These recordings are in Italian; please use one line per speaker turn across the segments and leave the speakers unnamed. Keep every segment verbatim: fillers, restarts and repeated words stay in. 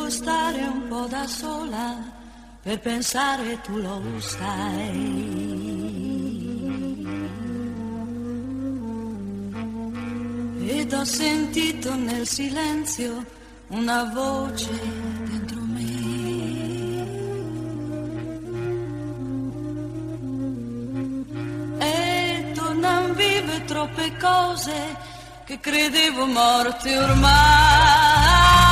devo stare un po' da sola per pensare, tu lo sai. Ed ho sentito nel silenzio una voce dentro me. E tornan vive troppe cose che credevo morte ormai.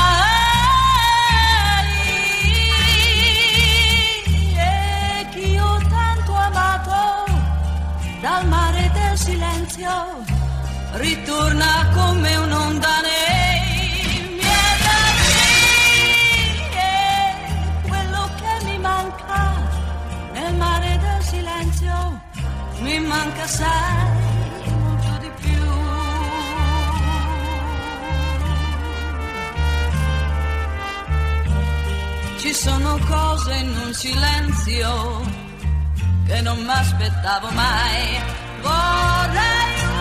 E che io tanto amato dal mare del silenzio ritorna come un'onda nei miei occhi. E quello che mi manca nel mare del silenzio mi manca assai, molto di più. Ci sono cose in un silenzio che non mi aspettavo mai. Vorrei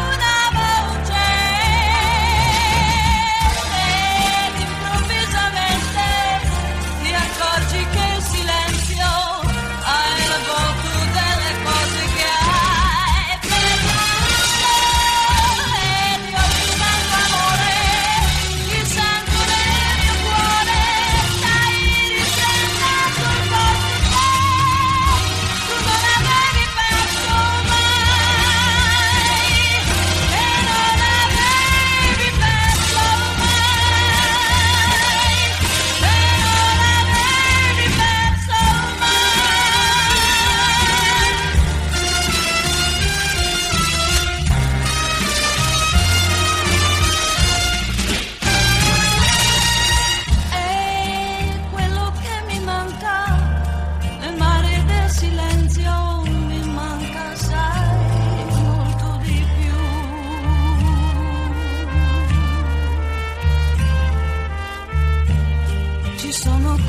accorgi che il silenzio ha il volto delle cose che hai perduto. E io ti sento amore, ti sento nel mio cuore, stai risvegliato il posto che tu non avevi perso mai, che non avevi perso mai.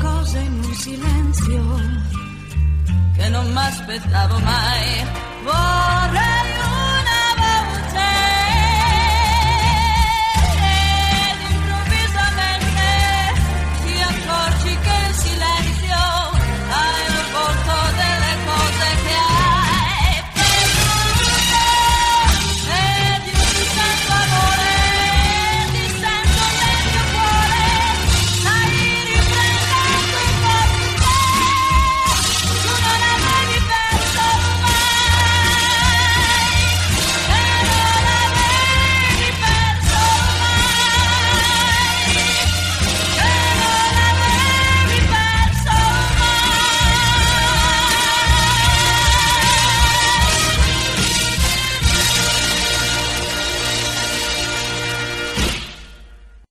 Silenzio che non mi aspettavo mai.